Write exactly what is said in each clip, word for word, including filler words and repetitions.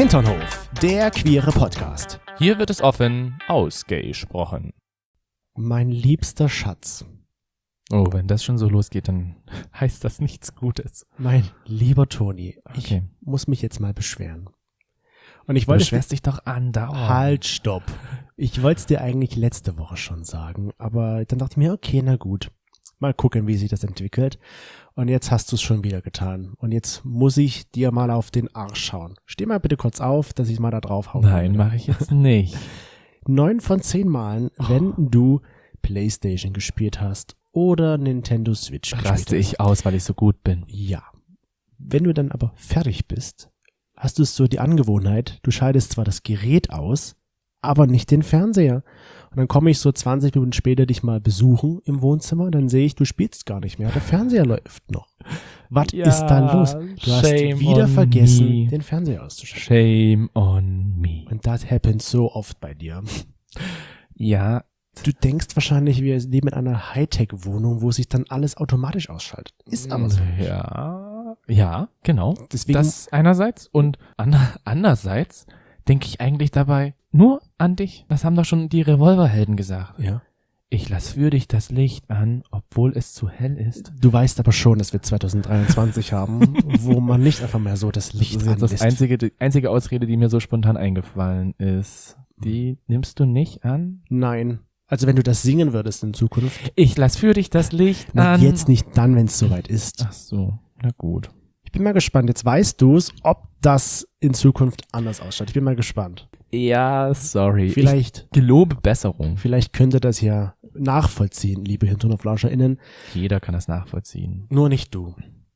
Hinternhof, der queere Podcast. Hier wird es offen ausgesprochen. Mein liebster Schatz. Oh, wenn das schon so losgeht, dann heißt das nichts Gutes. Mein lieber Toni, ich Okay. muss mich jetzt mal beschweren. Und ich Du wollte beschwerst dich doch andauernd. Halt, stopp. Ich wollte es dir eigentlich letzte Woche schon sagen, aber dann dachte ich mir, okay, na gut. Mal gucken, wie sich das entwickelt. Und jetzt hast du es schon wieder getan. Und jetzt muss ich dir mal auf den Arsch schauen. Steh mal bitte kurz auf, dass ich mal da drauf haue. Nein, mache ich jetzt nicht. Neun von zehn Malen, wenn du PlayStation gespielt hast oder Nintendo Switch gespielt Raste hast. ich aus, weil ich so gut bin. Ja. Wenn du dann aber fertig bist, hast du so die Angewohnheit, du schaltest zwar das Gerät aus, aber nicht den Fernseher. Und dann komme ich so zwanzig Minuten später dich mal besuchen im Wohnzimmer, dann sehe ich, du spielst gar nicht mehr, der Fernseher läuft noch. Was Ja, ist da los? Du hast shame wieder on vergessen, me. den Fernseher auszuschalten. Shame on me. Und das happens so oft bei dir. Ja, Du denkst wahrscheinlich, wir leben in einer Hightech-Wohnung, wo sich dann alles automatisch ausschaltet. Ist aber so. Ja, ja, genau. Deswegen, Das einerseits und an, andererseits denke ich eigentlich dabei nur an dich. Das haben doch schon die Revolverhelden gesagt. ja. Ich lass für dich das Licht an, obwohl es zu hell ist. Du weißt aber schon, dass wir zwanzig dreiundzwanzig haben, wo man nicht einfach mehr so das Licht Das ist jetzt das anlässt. einzige, die einzige Ausrede, die mir so spontan eingefallen ist. Die nimmst du nicht an? Nein. Also wenn du das singen würdest in Zukunft, Ich lass für dich das Licht na, an. jetzt nicht dann, wenn es soweit ist. Ach so, na gut. Ich bin mal gespannt. Jetzt weißt du es, ob das in Zukunft anders ausschaut. Ich bin mal gespannt. Ja, sorry. Vielleicht, Ich gelobe Besserung. vielleicht könnt ihr das ja nachvollziehen, liebe HinternhoflauscherInnen. Jeder kann das nachvollziehen. Nur nicht du.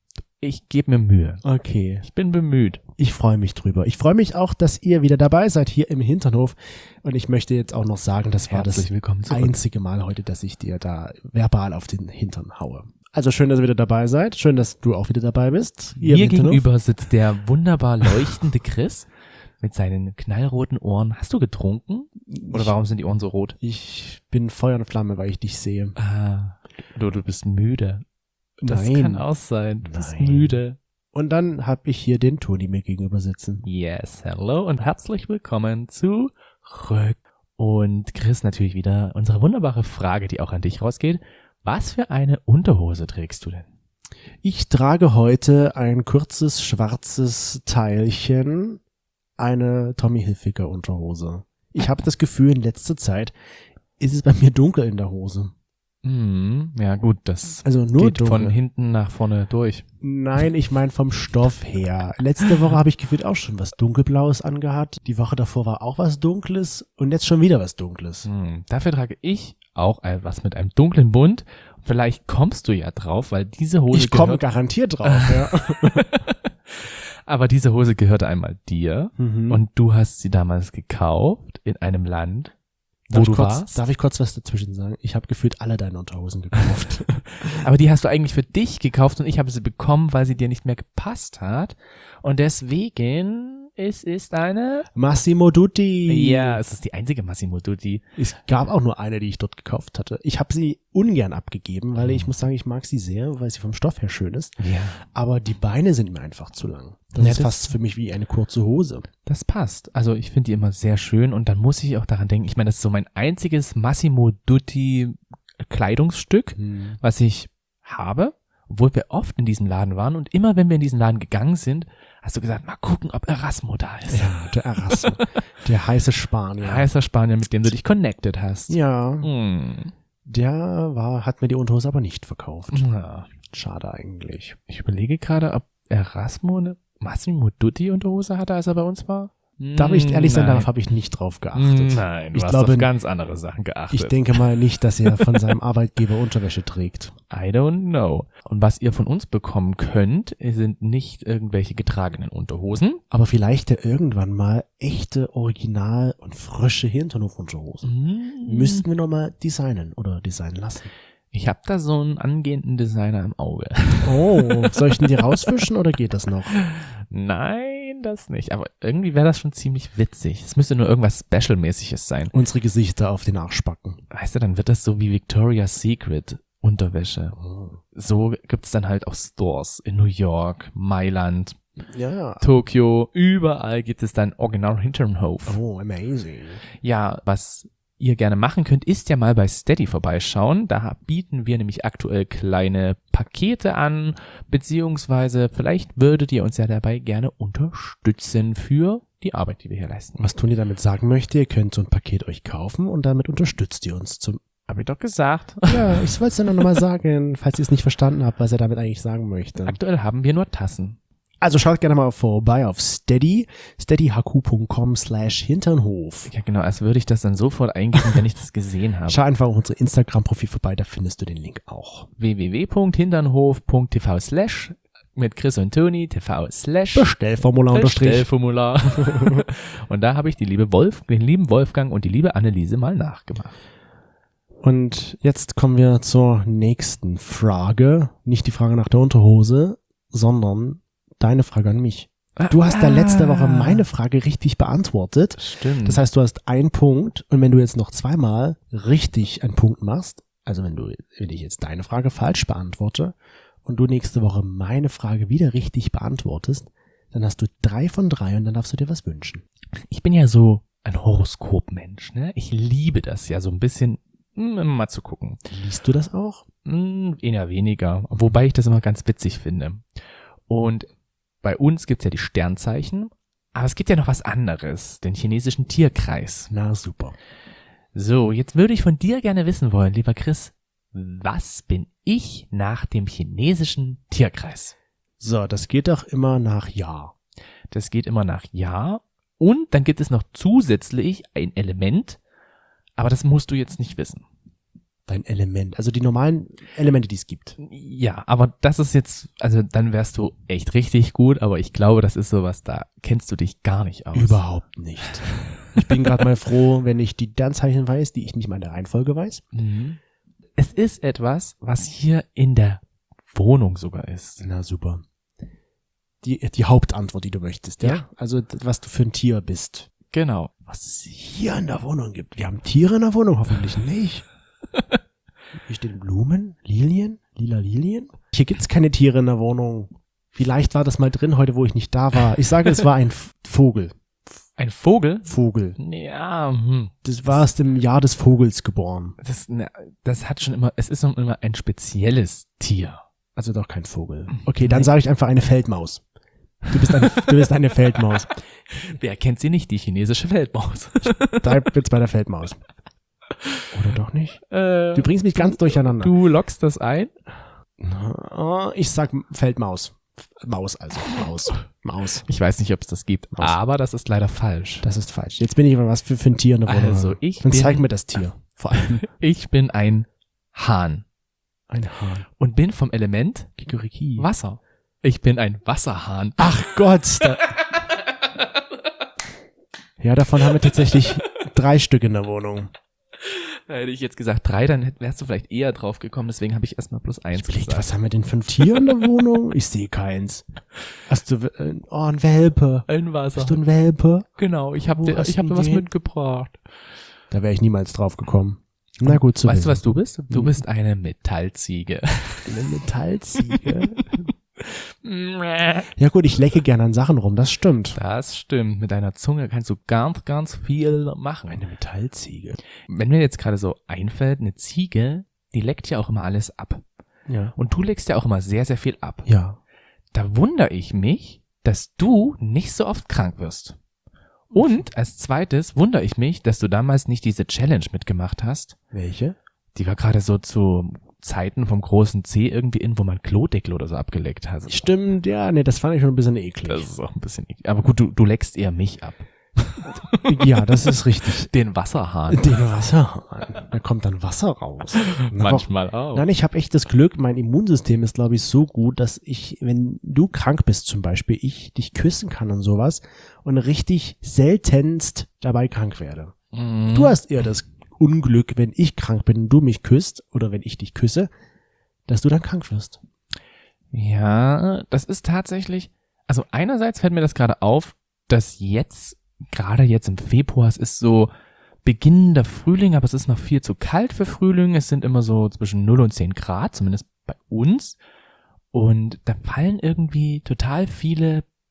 Ich gebe mir Mühe. Okay. Ich bin bemüht. Ich freue mich drüber. Ich freue mich auch, dass ihr wieder dabei seid hier im Hinternhof. Und ich möchte jetzt auch noch sagen, das war Herzlich das willkommen zurück. einzige Mal heute, dass ich dir da verbal auf den Hintern haue. Also schön, dass ihr wieder dabei seid. Schön, dass du auch wieder dabei bist. Ihr im Mir Hinternhof. gegenüber sitzt der wunderbar leuchtende Chris mit seinen knallroten Ohren. Hast du getrunken? Oder warum sind die Ohren so rot? Ich bin Feuer und Flamme, weil ich dich sehe. Ah, du, du bist müde. Das Nein. kann auch sein. Du bist Nein. müde. Und dann habe ich hier den Toni mir gegenüber sitzen. Yes, hello und herzlich willkommen zurück. Und Chris, natürlich wieder unsere wunderbare Frage, die auch an dich rausgeht. Was für eine Unterhose trägst du denn? Ich trage heute ein kurzes schwarzes Teilchen, eine Tommy Hilfiger Unterhose. Ich habe das Gefühl, in letzter Zeit ist es bei mir dunkel in der Hose. Hm, ja gut, das Also nur geht dunkel. von hinten nach vorne durch. Nein, ich meine vom Stoff her. Letzte Woche habe ich gefühlt auch schon was Dunkelblaues angehabt. Die Woche davor war auch was Dunkles und jetzt schon wieder was Dunkles. Hm, dafür trage ich auch ein- was mit einem dunklen Bund. Vielleicht kommst du ja drauf, weil diese Hose Ich komme gehört, garantiert drauf, ja. aber diese Hose gehörte einmal dir Mhm. und du hast sie damals gekauft in einem Land, wo darf, ich du kurz, warst. darf ich kurz was dazwischen sagen? Ich habe gefühlt alle deine Unterhosen gekauft. Aber die hast du eigentlich für dich gekauft und ich habe sie bekommen, weil sie dir nicht mehr gepasst hat. Und deswegen, es ist eine... Massimo Dutti. Ja, es ist die einzige Massimo Dutti. Es gab auch nur eine, die ich dort gekauft hatte. Ich habe sie ungern abgegeben, weil ich muss sagen, ich mag sie sehr, weil sie vom Stoff her schön ist. Ja, Aber die Beine sind mir einfach zu lang. Das Ja, ist das- fast für mich wie eine kurze Hose. das passt. Also ich finde die immer sehr schön und dann muss ich auch daran denken, ich meine, das ist so mein einziges Massimo Dutti Kleidungsstück, was ich habe, obwohl wir oft in diesem Laden waren und immer wenn wir in diesen Laden gegangen sind, hast du gesagt, mal gucken, ob Erasmo da ist. Ja, der Erasmus. Der heiße Spanier. Heißer Spanier, mit dem du dich connected hast. Ja, Hm. der war, hat mir die Unterhose aber nicht verkauft. Ja. Schade eigentlich. Ich überlege gerade, ob Erasmo eine Massimo Dutti Unterhose hatte, als er bei uns war. Darf ich ehrlich sein, Nein. darauf habe ich nicht drauf geachtet. Nein, du Ich hast glaube, auf ganz andere Sachen geachtet. Ich denke mal nicht, dass er von seinem Arbeitgeber Unterwäsche trägt. I don't know. Und was ihr von uns bekommen könnt, sind nicht irgendwelche getragenen Unterhosen. Aber vielleicht ja irgendwann mal echte, original und frische Hinternhof-Unterhosen. Müssten wir nochmal designen oder designen lassen. Ich habe da so einen angehenden Designer im Auge. Oh, soll ich denn die rausfischen oder geht das noch? Nein, das nicht. Aber irgendwie wäre das schon ziemlich witzig. Es müsste nur irgendwas Special-mäßiges sein. Unsere Gesichter auf den Arsch packen. Weißt du, dann wird das so wie Victoria's Secret Unterwäsche. So gibt's dann halt auch Stores in New York, Mailand, Ja. Tokio, überall gibt es dann Original Hinternhof. Oh, amazing. Ja, was ihr gerne machen könnt, ist ja mal bei Steady vorbeischauen. Da bieten wir nämlich aktuell kleine Pakete an, beziehungsweise vielleicht würdet ihr uns ja dabei gerne unterstützen für die Arbeit, die wir hier leisten. Was Toni damit sagen möchte, ihr könnt so ein Paket euch kaufen und damit unterstützt ihr uns zum... Hab ich doch gesagt. Ja, ich wollte es dann noch mal sagen, falls ihr es nicht verstanden habt, was er damit eigentlich sagen möchte. Aktuell haben wir nur Tassen. Also schaut gerne mal vorbei auf Steady, steadyhq.com slash Hinternhof. Ja genau, als würde ich das dann sofort eingeben, wenn ich das gesehen habe. Schau einfach auf unser Instagram-Profil vorbei, da findest du den Link auch. www.hinternhof.tv slash mit Chris und Toni, TV slash Bestellformular unterstrich. Bestellformular. Und da habe ich die liebe Wolf, den lieben Wolfgang und die liebe Anneliese mal nachgemacht. Und jetzt kommen wir zur nächsten Frage. Nicht die Frage nach der Unterhose, sondern deine Frage an mich. Du hast da letzte Woche meine Frage richtig beantwortet. Stimmt. Das heißt, du hast einen Punkt und wenn du jetzt noch zweimal richtig einen Punkt machst, also wenn du, wenn ich jetzt deine Frage falsch beantworte und du nächste Woche meine Frage wieder richtig beantwortest, dann hast du drei von drei und dann darfst du dir was wünschen. Ich bin ja so ein Horoskopmensch, ne? Ich liebe das ja so ein bisschen, mh, immer mal zu gucken. Liest du das auch? Mh, eher weniger, wobei ich das immer ganz witzig finde. Und bei uns gibt's ja die Sternzeichen, aber es gibt ja noch was anderes, den chinesischen Tierkreis. Na super. So, jetzt würde ich von dir gerne wissen wollen, lieber Chris, was bin ich nach dem chinesischen Tierkreis? So, das geht doch immer nach Jahr. Das geht immer nach Jahr und dann gibt es noch zusätzlich ein Element, aber das musst du jetzt nicht wissen. Dein Element, also die normalen Elemente, die es gibt. Ja, aber das ist jetzt, also dann wärst du echt richtig gut, aber ich glaube, das ist sowas, da kennst du dich gar nicht aus. Überhaupt nicht. Ich bin gerade mal froh, wenn ich die Sternzeichen weiß, die ich nicht mal in der Reihenfolge weiß. Mhm. Es ist etwas, was hier in der Wohnung sogar ist. Na super. Die, die Hauptantwort, die du möchtest, ja? Ja. Also was du für ein Tier bist. Genau. Was es hier in der Wohnung gibt. Wir haben Tiere in der Wohnung, hoffentlich nicht. Hier stehen Blumen, Lilien, lila Lilien. Hier gibt's keine Tiere in der Wohnung. Vielleicht war das mal drin heute, wo ich nicht da war. Ich sage, es war ein F- Vogel. Ein Vogel? Vogel. Ja, hm. Das war erst im Jahr des Vogels geboren. Das, na, das hat schon immer, es ist noch immer ein spezielles Tier. Also doch kein Vogel. Okay, dann sage ich einfach eine Feldmaus. Du bist eine, du bist eine Feldmaus. Wer kennt sie nicht, die chinesische Feldmaus? Bleib jetzt bei der Feldmaus. Oder doch nicht? Äh, Du bringst mich ganz durcheinander. du lockst das ein? Oh, ich sag Feldmaus. Maus also. Maus. Maus. Ich weiß nicht, ob es das gibt, Maus. aber das ist leider falsch. Das ist falsch. Jetzt bin ich aber was für, für ein Tier in der Wohnung. Also ich Dann bin, zeig mir das Tier. Vor allem ich bin ein Hahn ein Hahn. und bin vom Element Kikuriki. Wasser. Ich bin ein Wasserhahn. Ach Gott. Da ja, davon haben wir tatsächlich drei Stück in der Wohnung. Da hätte ich jetzt gesagt drei, dann hätt- wärst du vielleicht eher drauf gekommen, deswegen habe ich erstmal plus eins Überlegt, gesagt. was haben wir denn für ein Tier in der Wohnung? Ich sehe keins. Hast du, äh, oh, ein Welpe. Ein Wasser. Bist du ein Welpe? Genau, ich habe Wo dir, hast ich hab du dir was den? mitgebracht. Da wäre ich niemals drauf gekommen. Na gut, zu Weißt du, wissen. was du bist? Du Hm. bist eine Metallziege. Eine Metallziege. Ja gut, ich lecke gerne an Sachen rum, das stimmt. Das stimmt. Mit deiner Zunge kannst du ganz, ganz viel machen. Eine Metallziege. Wenn mir jetzt gerade so einfällt, eine Ziege, die leckt ja auch immer alles ab. Ja. Und du leckst ja auch immer sehr, sehr viel ab. Ja. Da wundere ich mich, dass du nicht so oft krank wirst. Und als zweites wundere ich mich, dass du damals nicht diese Challenge mitgemacht hast. Welche? Die war gerade so zu Zeiten vom großen C irgendwie in, wo man Klodeckel oder so abgeleckt hat. Stimmt, ja, nee, das fand ich schon ein bisschen eklig. Das ist auch ein bisschen eklig. Aber gut, du, du leckst eher mich ab. Ja, das ist richtig. Den Wasserhahn. Den Wasserhahn. Da kommt dann Wasser raus. Na, Manchmal auch. Nein, ich habe echt das Glück, mein Immunsystem ist, glaube ich, so gut, dass ich, wenn du krank bist zum Beispiel, ich dich küssen kann und sowas und richtig seltenst dabei krank werde. Mhm. Du hast eher das Unglück, wenn ich krank bin und du mich küsst oder wenn ich dich küsse, dass du dann krank wirst. Ja, das ist tatsächlich, also einerseits fällt mir das gerade auf, dass jetzt, gerade jetzt im Februar, es ist so beginnender Frühling, aber es ist noch viel zu kalt für Frühling. Es sind immer so zwischen null und zehn Grad, zumindest bei uns. Und da fallen irgendwie total viele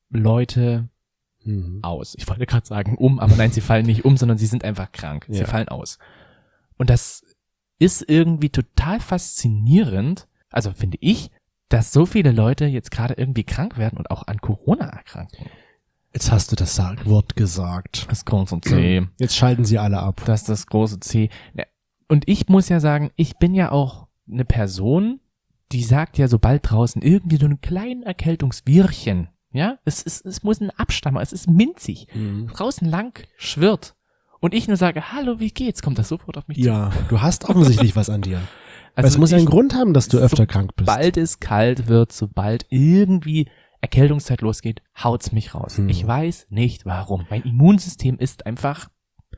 Leute Mhm. aus. Ich wollte gerade sagen um, aber nein, sie fallen nicht um, sondern sie sind einfach krank. Sie Ja. fallen aus. Und das ist irgendwie total faszinierend, also finde ich, dass so viele Leute jetzt gerade irgendwie krank werden und auch an Corona erkranken. Jetzt hast du das Wort gesagt. Das große C. Jetzt schalten sie alle ab. Das ist das große C. Und ich muss ja sagen, ich bin ja auch eine Person, die sagt ja, sobald draußen irgendwie so ein kleines Erkältungswirrchen, ja, es ist, es muss ein Abstammer, es ist minzig, Mhm. draußen lang schwirrt und ich nur sage, hallo, wie geht's, kommt das sofort auf mich zu. Ja, du hast offensichtlich was an dir. Also es muss ja ich- einen Grund haben, dass du öfter krank bist. Sobald es kalt wird, sobald irgendwie Erkältungszeit losgeht, haut's mich raus. Hm. Ich weiß nicht warum. Mein Immunsystem ist einfach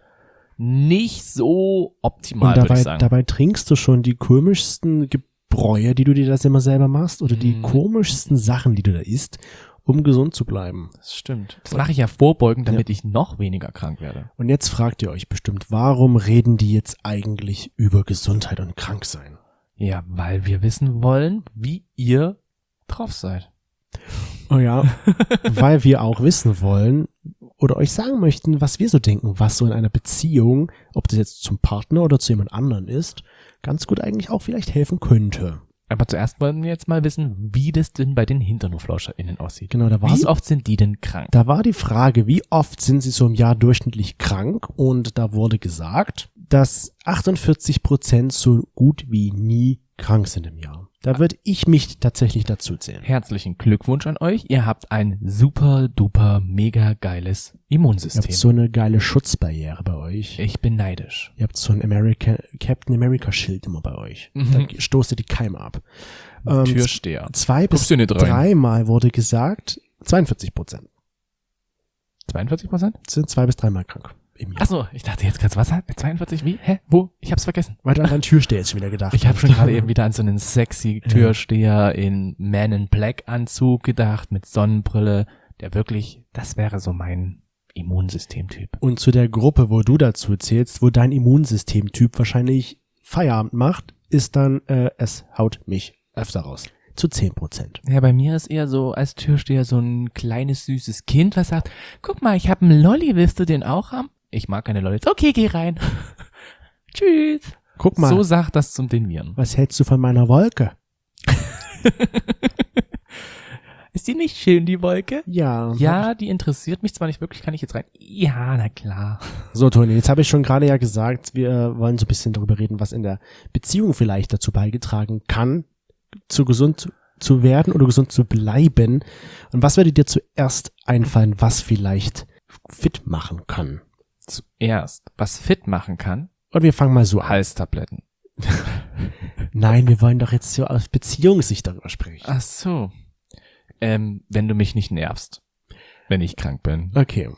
nicht so optimal, Und würde ich dabei, sagen. dabei trinkst du schon die komischsten Gebräue, die du dir das immer selber machst, oder die Mhm. komischsten Sachen, die du da isst, um gesund zu bleiben. Das stimmt. Das mache ich ja vorbeugend, damit ich noch weniger krank werde. Und jetzt fragt ihr euch bestimmt, warum reden die jetzt eigentlich über Gesundheit und Kranksein? Ja, weil wir wissen wollen, wie ihr drauf seid. Oh ja, weil wir auch wissen wollen oder euch sagen möchten, was wir so denken, was so in einer Beziehung, ob das jetzt zum Partner oder zu jemand anderen ist, ganz gut eigentlich auch vielleicht helfen könnte. Aber zuerst wollen wir jetzt mal wissen, wie das denn bei den HinternoflauscherInnen aussieht. Genau, da war Wie so- oft sind die denn krank? Da war die Frage, wie oft sind sie so im Jahr durchschnittlich krank? Und da wurde gesagt, dass achtundvierzig Prozent so gut wie nie krank sind im Jahr. Da würde ich mich tatsächlich dazu zählen. Herzlichen Glückwunsch an euch. Ihr habt ein super duper mega geiles Ihr Immunsystem. habt so eine geile Schutzbarriere bei euch. Ich bin neidisch. Ihr habt so ein America, Captain America Schild immer bei euch. Mhm. Da stoßt ihr die Keime ab. Ähm, Türsteher. Zwei bis Guckst du nicht rein? dreimal wurde gesagt, zweiundvierzig Prozent zweiundvierzig Prozent? sind zwei bis dreimal krank im Jahr. Achso, ich dachte jetzt gerade, was hat zweiundvierzig? Wie? Hä? Wo? Ich hab's vergessen. Weil du an einen Türsteher jetzt schon wieder gedacht Ich habe hast. schon gerade eben wieder an so einen sexy Türsteher in Man in Black Anzug gedacht, mit Sonnenbrille, der wirklich, das wäre so mein Immunsystemtyp. Und zu der Gruppe, wo du dazu zählst, wo dein Immunsystemtyp wahrscheinlich Feierabend macht, ist dann, äh, es haut mich öfter raus. Zu zehn Prozent. Ja, bei mir ist eher so als Türsteher so ein kleines süßes Kind, was sagt, guck mal, ich habe einen Lolli, willst du den auch haben? Ich mag keine Lollis. Okay, geh rein. Tschüss. Guck mal, So sagt das zum den Viren. was hältst du von meiner Wolke? Ist die nicht schön, die Wolke? Ja. Ja, die interessiert mich zwar nicht wirklich, kann ich jetzt rein? Ja, na klar. So, Toni, jetzt habe ich schon gerade ja gesagt, wir wollen so ein bisschen darüber reden, was in der Beziehung vielleicht dazu beigetragen kann, zu gesund zu werden oder gesund zu bleiben. Und was würde dir zuerst einfallen, was vielleicht fit machen kann? Zuerst, was fit machen kann, Und wir fangen mal so an. Halstabletten. Nein, wir wollen doch jetzt so aus Beziehungssicht darüber sprechen. Ach so. Ähm, wenn du mich nicht nervst, wenn ich krank bin. Okay.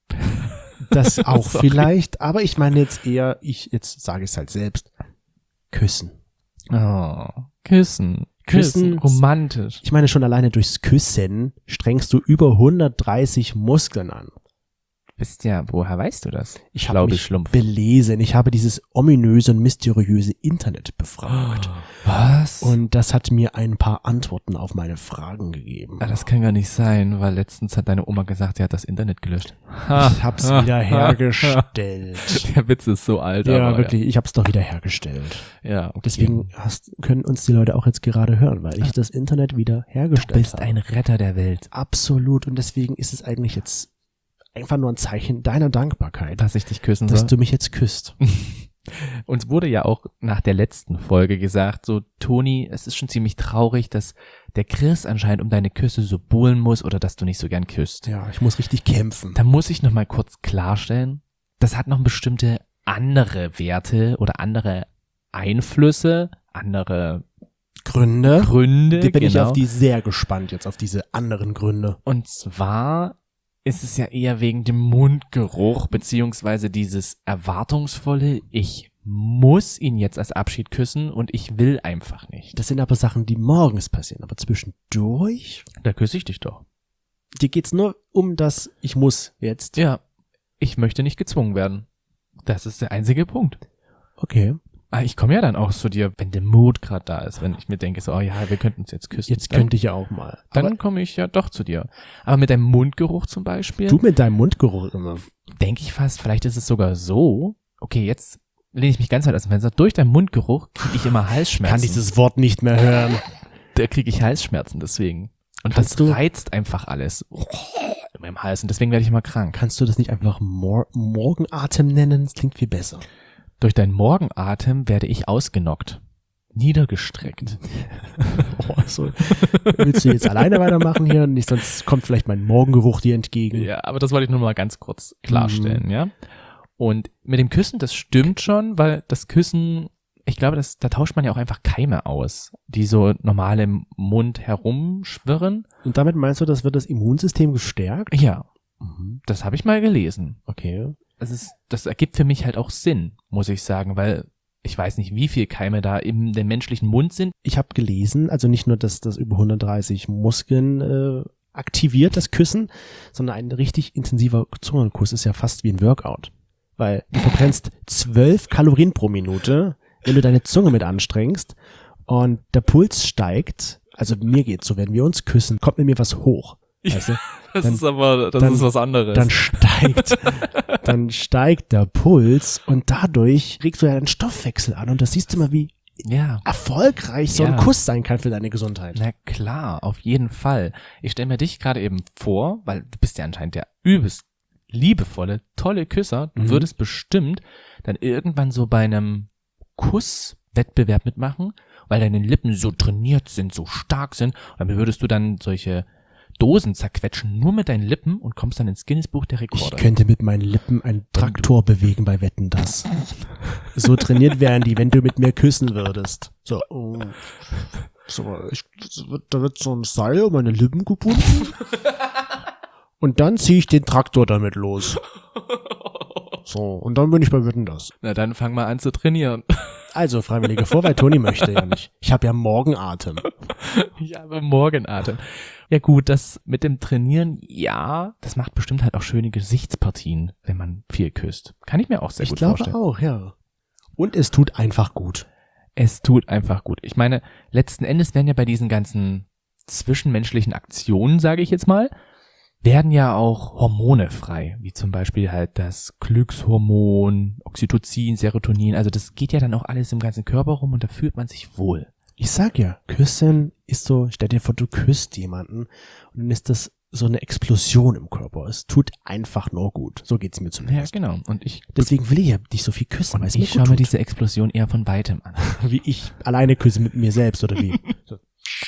Das auch Sorry. vielleicht, aber ich meine jetzt eher, ich, jetzt sage ich es halt selbst, küssen. Oh, küssen. Küssen. Küssen. Romantisch. Ich meine schon alleine durchs Küssen strengst du über hundertdreißig Muskeln an. Wisst ja, woher weißt du das? Ich habe Glaube mich Schlumpf. belesen. Ich habe dieses ominöse und mysteriöse Internet befragt. Was? Und das hat mir ein paar Antworten auf meine Fragen gegeben. Ah, das kann gar nicht sein, weil letztens hat deine Oma gesagt, sie hat das Internet gelöscht. Ich hab's wieder hergestellt. Der Witz ist so alt, Ja, aber wirklich. Ich hab's doch wieder hergestellt. Ja, ja okay. Deswegen hast, können uns die Leute auch jetzt gerade hören, weil ich das Internet wieder du hergestellt bist habe. ein Retter der Welt, Absolut. Und deswegen ist es eigentlich jetzt einfach nur ein Zeichen deiner Dankbarkeit, dass ich dich küssen dass soll. du mich jetzt küsst. Uns wurde ja auch nach der letzten Folge gesagt, so, Toni, es ist schon ziemlich traurig, dass der Chris anscheinend um deine Küsse so buhlen muss oder dass du nicht so gern küsst. Ja, ich muss richtig kämpfen. Da muss ich noch mal kurz klarstellen, das hat noch bestimmte andere Werte oder andere Einflüsse, andere Gründe. Gründe. Die bin ich genau. auf die sehr gespannt jetzt, auf diese anderen Gründe. Und zwar ist es ja eher wegen dem Mundgeruch, beziehungsweise dieses erwartungsvolle, ich muss ihn jetzt als Abschied küssen und ich will einfach nicht. Das sind aber Sachen, die morgens passieren. Aber zwischendurch, Da küsse ich dich doch. dir geht's nur um das, ich muss jetzt. Ja, ich möchte nicht gezwungen werden. Das ist der einzige Punkt. Okay. Ah, ich komme ja dann auch zu dir, wenn der Mut gerade da ist, wenn ich mir denke, so, oh ja, wir könnten uns jetzt küssen. Jetzt könnte ich ja auch mal. Dann komme ich ja doch zu dir. Aber mit deinem Mundgeruch zum Beispiel. Du mit deinem Mundgeruch immer. Denke ich fast, vielleicht ist es sogar so, okay, jetzt lehne ich mich ganz weit aus dem Fenster, durch deinen Mundgeruch kriege ich immer Halsschmerzen. Kann dieses Wort nicht mehr hören. Da kriege ich Halsschmerzen deswegen. Und Kannst das du- reizt einfach alles in meinem Hals und deswegen werde ich immer krank. Kannst du das nicht einfach Mor- Morgenatem nennen? Das klingt viel besser. Durch deinen Morgenatem werde ich ausgenockt, niedergestreckt. Oh, so. Willst du jetzt alleine weitermachen hier? Nicht, sonst kommt vielleicht mein Morgengeruch dir entgegen. Ja, aber das wollte ich nur mal ganz kurz klarstellen, ja. Und mit dem Küssen, das stimmt schon, weil das Küssen, ich glaube, das, da tauscht man ja auch einfach Keime aus, die so normal im Mund herumschwirren. Und damit meinst du, das wird das Immunsystem gestärkt? Ja, Mhm. das habe ich mal gelesen. Okay. Das ist, das ergibt für mich halt auch Sinn, muss ich sagen, weil ich weiß nicht, wie viel Keime da in dem menschlichen Mund sind. Ich habe gelesen, also nicht nur, dass das über hundertdreißig Muskeln äh, aktiviert, das Küssen, sondern ein richtig intensiver Zungenkuss ist ja fast wie ein Workout. Weil du verbrennst zwölf Kalorien pro Minute, wenn du deine Zunge mit anstrengst und der Puls steigt. Also mir geht's so, wenn wir uns küssen, kommt mit mir was hoch. Weißt du? Das Dann- ist aber, das dann- ist was anderes. Dann steigt, dann steigt der Puls und dadurch regst du ja deinen Stoffwechsel an und das siehst du mal, wie ja. erfolgreich so ein Ja. Kuss sein kann für deine Gesundheit. Na klar, auf jeden Fall. Ich stelle mir dich gerade eben vor, weil du bist ja anscheinend der übelst liebevolle, tolle Küsser. Du Mhm. würdest bestimmt dann irgendwann so bei einem Kusswettbewerb mitmachen, weil deine Lippen so trainiert sind, so stark sind. Und dann würdest du dann solche Dosen zerquetschen, nur mit deinen Lippen und kommst dann ins Guinness-Buch der Ich Rekorde. könnte mit meinen Lippen einen Traktor bewegen bei Wetten, das. So trainiert wären die, wenn du mit mir küssen würdest. So, oh. so ich, da wird so ein Seil um meine Lippen gebunden. Und dann ziehe ich den Traktor damit los. So, und dann bin ich bei Wetten, das. Na dann fang mal an zu trainieren. Also, Freiwillige vor, weil Toni möchte ja nicht. Ich habe ja Morgenatem. Ich habe Morgenatem. Ja gut, das mit dem Trainieren, ja, das macht bestimmt halt auch schöne Gesichtspartien, wenn man viel küsst. Kann ich mir auch sehr Ich gut glaube vorstellen. auch, ja. Und es tut einfach gut. Es tut einfach gut. Ich meine, letzten Endes werden ja bei diesen ganzen zwischenmenschlichen Aktionen, sage ich jetzt mal, werden ja auch Hormone frei, wie zum Beispiel halt das Glückshormon, Oxytocin, Serotonin. Also das geht ja dann auch alles im ganzen Körper rum und da fühlt man sich wohl. Ich sag ja, küssen ist so, stell dir vor, du küsst jemanden und dann ist das so eine Explosion im Körper. Es tut einfach nur gut. So geht's mir Ja, zumindest. genau. Und ich, Deswegen will ich ja nicht so viel küssen, weil es mir ich gut schaue mir tut. diese Explosion eher von weitem an. Wie ich alleine küsse mit mir selbst oder wie. So.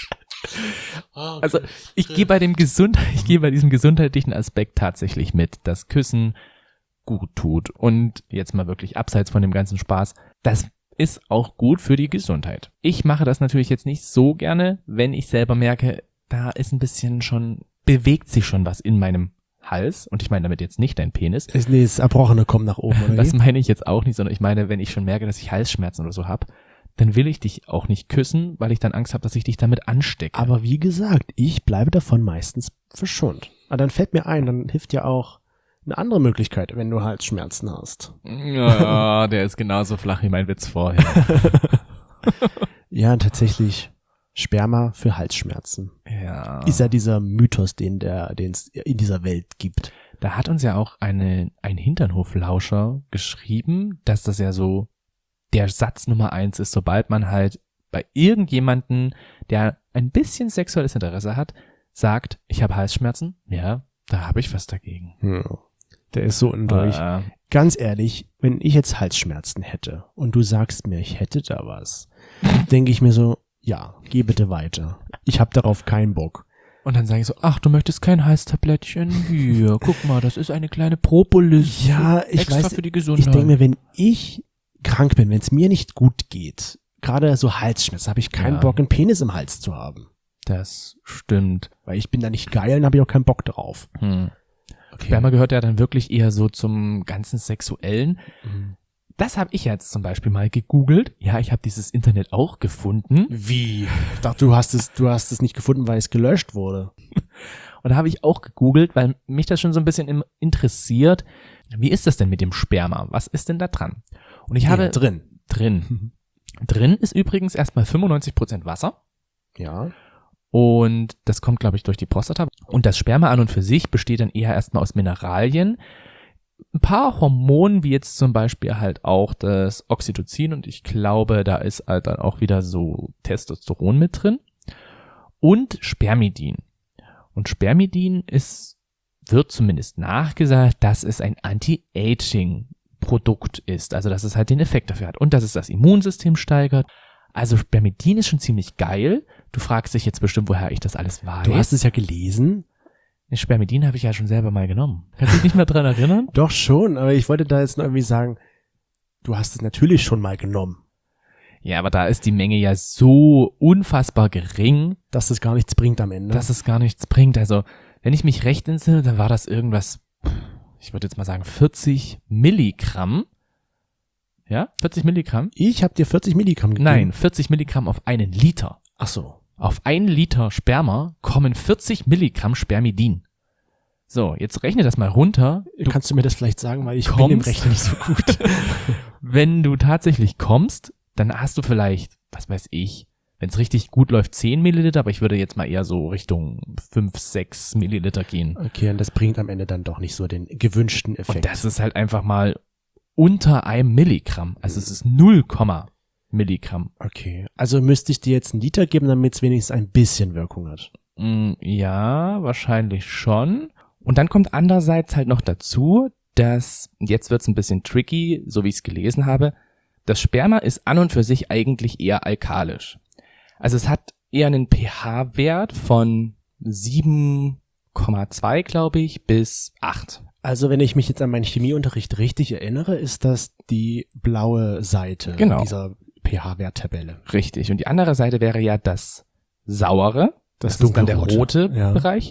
Also ich gehe bei dem Gesundheit, ich gehe bei diesem gesundheitlichen Aspekt tatsächlich mit, dass Küssen gut tut. Und jetzt mal wirklich abseits von dem ganzen Spaß, das ist auch gut für die Gesundheit. Ich mache das natürlich jetzt nicht so gerne, wenn ich selber merke, da ist ein bisschen schon, bewegt sich schon was in meinem Hals. Und ich meine damit jetzt nicht dein Penis. Es, nee, das Erbrochene kommt nach oben, oder Das wie? meine ich jetzt auch nicht, sondern ich meine, wenn ich schon merke, dass ich Halsschmerzen oder so habe, dann will ich dich auch nicht küssen, weil ich dann Angst habe, dass ich dich damit anstecke. Aber wie gesagt, ich bleibe davon meistens verschont. Aber dann fällt mir ein, dann hilft ja auch eine andere Möglichkeit, wenn du Halsschmerzen hast. Ja, der ist genauso flach wie mein Witz vorher. Ja, tatsächlich Sperma für Halsschmerzen. Ja. Ist ja dieser Mythos, den der, den es in dieser Welt gibt. Da hat uns ja auch eine, ein Hinternhoflauscher geschrieben, dass das ja so der Satz Nummer eins ist, sobald man halt bei irgendjemanden, der ein bisschen sexuelles Interesse hat, sagt, ich habe Halsschmerzen, ja, da habe ich was dagegen. Ja. Der ist so in durch. Äh, Ganz ehrlich, wenn ich jetzt Halsschmerzen hätte und du sagst mir, ich hätte da was, denke ich mir so, ja, geh bitte weiter. Ich habe darauf keinen Bock. und dann sage ich so, ach, du möchtest kein Halstablettchen? Hier, guck mal, das ist eine kleine Propolis. Ja, ich extra weiß, für die Gesundheit. ich denke mir, wenn ich krank bin, wenn es mir nicht gut geht, gerade so Halsschmerzen, habe ich keinen Ja. Bock, einen Penis im Hals zu haben. Das stimmt. Weil ich bin da nicht geil und habe ich auch keinen Bock drauf. Hm. Okay. Sperma gehört ja dann wirklich eher so zum ganzen Sexuellen. Mhm. Das habe ich jetzt zum Beispiel mal gegoogelt. Ja, ich habe dieses Internet auch gefunden. Wie? Ich dachte, du hast es, du hast es nicht gefunden, weil es gelöscht wurde. Und da habe ich auch gegoogelt, weil mich das schon so ein bisschen im- interessiert. Wie ist das denn mit dem Sperma? Was ist denn da dran? Und ich habe Ja, drin. drin. Mhm. Drin ist übrigens erstmal fünfundneunzig Prozent Wasser. Ja. Und das kommt, glaube ich, durch die Prostata. Und das Sperma an und für sich besteht dann eher erstmal aus Mineralien. Ein paar Hormonen, wie jetzt zum Beispiel halt auch das Oxytocin. Und ich glaube, da ist halt dann auch wieder so Testosteron mit drin. Und Spermidin. Und Spermidin ist, wird zumindest nachgesagt, dass es ein Anti-Aging-Produkt ist. Also, dass es halt den Effekt dafür hat. Und dass es das Immunsystem steigert. Also Spermidin ist schon ziemlich geil. Du fragst dich jetzt bestimmt, woher ich das alles weiß. Du hast es ja gelesen. Spermidin habe ich ja schon selber mal genommen. Kannst du dich nicht mehr dran erinnern? Doch schon, aber ich wollte da jetzt nur irgendwie sagen, du hast es natürlich schon mal genommen. Ja, aber da ist die Menge ja so unfassbar gering, dass es gar nichts bringt am Ende. dass es gar nichts bringt. Also, wenn ich mich recht entsinne, dann war das irgendwas, ich würde jetzt mal sagen, vierzig Milligramm. Ja, vierzig Milligramm? Ich habe dir vierzig Milligramm gegeben. Nein, vierzig Milligramm auf einen Liter. Ach so. Auf einen Liter Sperma kommen vierzig Milligramm Spermidin. So, jetzt rechne das mal runter. Du Kannst du mir das vielleicht sagen, weil ich kommst, bin im Rechnen nicht so gut. Wenn du tatsächlich kommst, dann hast du vielleicht, was weiß ich, wenn es richtig gut läuft, zehn Milliliter, aber ich würde jetzt mal eher so Richtung fünf, sechs Milliliter gehen. Okay, und das bringt am Ende dann doch nicht so den gewünschten Effekt. Und das ist halt einfach mal unter einem Milligramm. Also es ist null Milligramm. Okay, also müsste ich dir jetzt einen Liter geben, damit es wenigstens ein bisschen Wirkung hat. Mm, ja, wahrscheinlich schon. Und dann kommt andererseits halt noch dazu, dass, jetzt wird's ein bisschen tricky, so wie ich es gelesen habe, das Sperma ist an und für sich eigentlich eher alkalisch. Also es hat eher einen pH-Wert von sieben Komma zwei, glaube ich, bis acht. Also wenn ich mich jetzt an meinen Chemieunterricht richtig erinnere, ist das die blaue Seite Genau. dieser pH-Werttabelle. Richtig. Und die andere Seite wäre ja das Saure. Das, Das ist dann der dunkelrote. rote Ja. Bereich.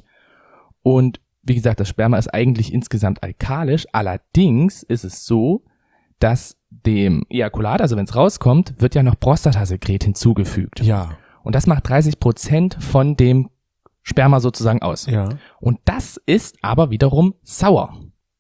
Und wie gesagt, das Sperma ist eigentlich insgesamt alkalisch. Allerdings ist es so, dass dem Ejakulat, also wenn es rauskommt, wird ja noch Prostatasekret hinzugefügt. Ja, Und das macht dreißig Prozent von dem Sperma sozusagen aus. ja. Und das ist aber wiederum sauer.